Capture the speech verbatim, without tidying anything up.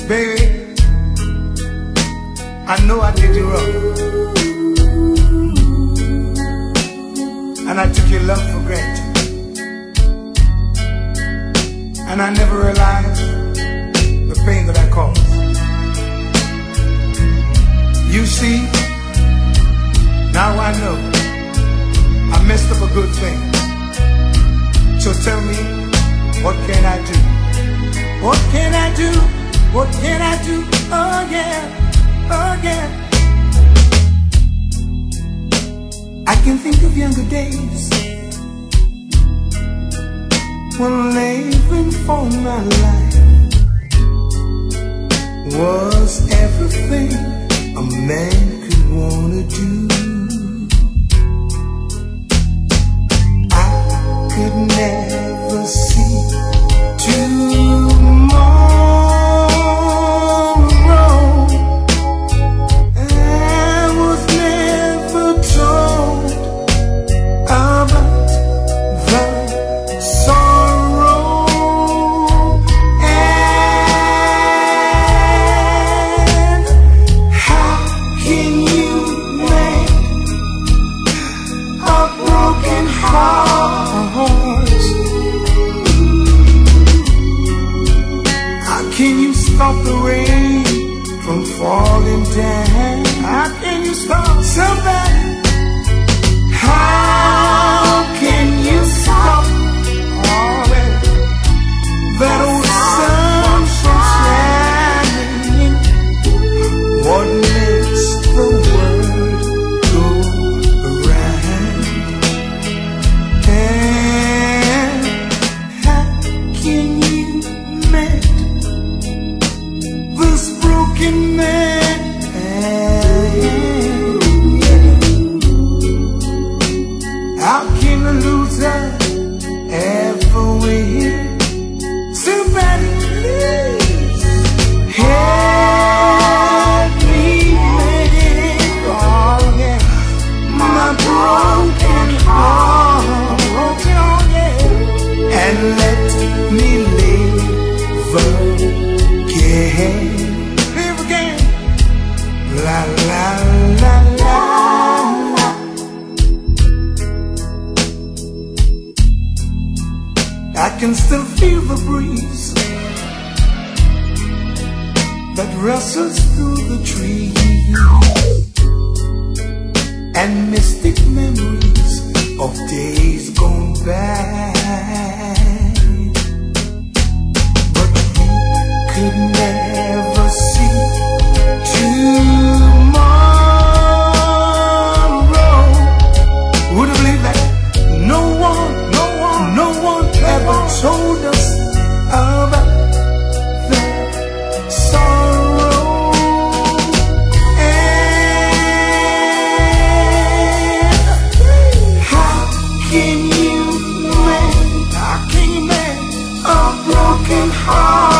Baby, I know I did you wrong, and I took your love for granted, and I never realized the pain that I caused. You see, now I know I messed up a good thing. So tell me, what can I do? What can I do? What can I do? Oh yeah, oh yeah. I can think of younger days when living for my life was everything a man could wanna do. I could never see tomorrow. I was never told about the sorrow. And how can you make a broken heart? How can you stop the rain from falling down? How can you stop somebody? How can you stop all that, that old sun from shining? What makes the world go around? And how can you make this broken man? How can a loser ever win? Somebody please help me make all yeah, my broken heart, oh yeah, and let me live again, live again, la la la la. I can still feel the breeze that rustles through the trees, and mystic memories of days gone by. But we could never see tomorrow. Would you believe that? No one, no one, no one ever told us about the sorrow. And how can you make, how can you make a broken heart?